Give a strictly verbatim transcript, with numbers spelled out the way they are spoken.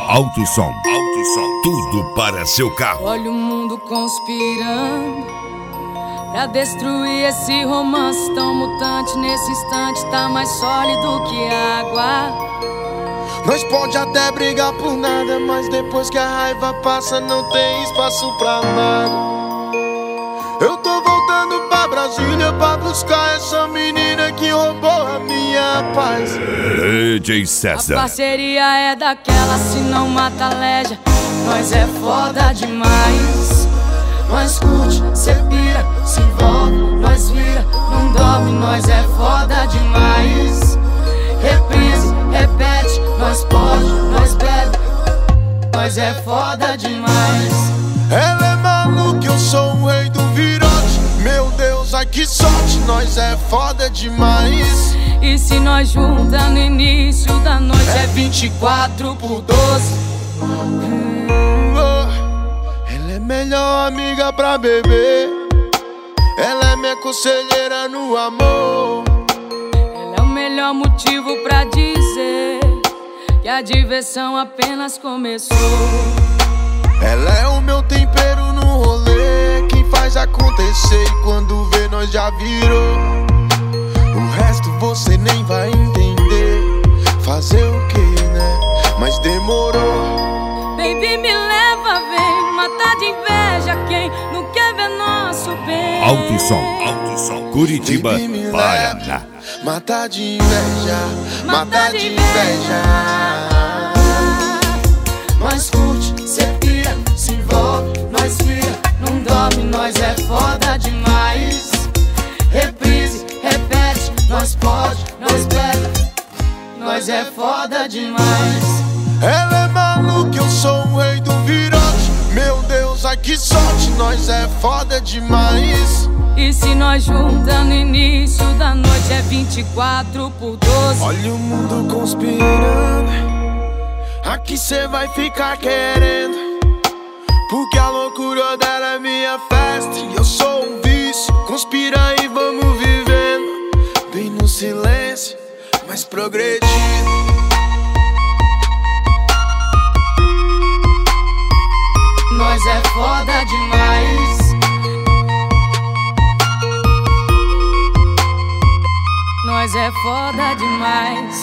Alto som, alto som, tudo para seu carro. Olha o mundo conspirando pra destruir esse romance tão mutante. Nesse instante tá mais sólido que água. Nós pode até brigar por nada, mas depois que a raiva passa não tem espaço pra nada. Eu tô voltando pra Brasília pra buscar essa menina que roubou a minha paz. D J César. A parceria é daquela, se não mata a leja. Nós é foda demais. Nós curte, cê pira, se envolve, nós vira, não dorme, nós é foda demais. Reprise, repete, nós pode, nós bebe, nós é foda demais. Ela é maluca, eu sou o rei do virote. Meu Deus, ai que sorte, nós é foda demais. E se nós junta no início da noite é vinte e quatro por doze. hum, oh. Ela é melhor amiga pra beber. Ela é minha conselheira no amor. Ela é o melhor motivo pra dizer que a diversão apenas começou. Ela é o meu tempero no rolê, quem faz acontecer e quando vê nós já virou. O resto você nem vai entender. Fazer o que, né? Mas demorou. Baby, me leva, vem matar de inveja quem não quer ver nosso bem. Alto som, alto som, Curitiba, Baby, me Paraná. leva, matar de inveja, matar de inveja. Nós curte, cê pira, se envolve, nós vira, não dorme, nós é foda demais. Reprise, repete, nós pode, nós bebe, nós é foda demais. Ela é maluca, eu sou o rei do virote. Meu Deus, ai que sorte, nós é foda demais. E se nós junta no início da noite é vinte e quatro por doze. Olha o mundo conspirando, aqui cê vai ficar querendo, porque a loucura dela é minha festa e eu sou um vício. Conspira e vamos vivendo, bem no silêncio, mas progredindo. Nós é foda demais. Nós é foda demais.